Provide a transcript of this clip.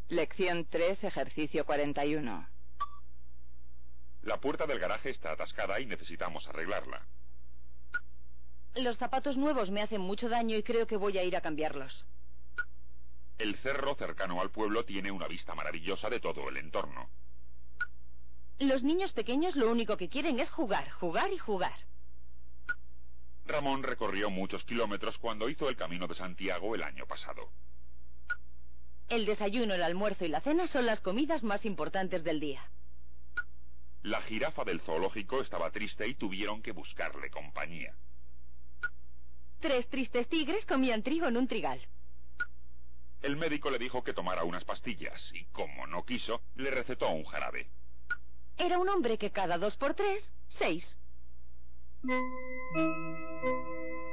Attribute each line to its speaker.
Speaker 1: Lección 3, ejercicio 41.
Speaker 2: La puerta del garaje está atascada y necesitamos arreglarla.
Speaker 3: Los zapatos nuevos me hacen mucho daño y creo que voy a ir a cambiarlos.
Speaker 2: El cerro cercano al pueblo tiene una vista maravillosa de todo el entorno.
Speaker 3: Los niños pequeños lo único que quieren es jugar, jugar y jugar.
Speaker 2: Ramón recorrió muchos kilómetros cuando hizo el Camino de Santiago el año pasado.
Speaker 3: El desayuno, el almuerzo y la cena son las comidas más importantes del día.
Speaker 2: La jirafa del zoológico estaba triste y tuvieron que buscarle compañía.
Speaker 3: 3 tristes tigres comían trigo en un trigal.
Speaker 2: El médico le dijo que tomara unas pastillas y, como no quiso, le recetó un jarabe.
Speaker 3: Era un hombre que cada 2 por 3, 6.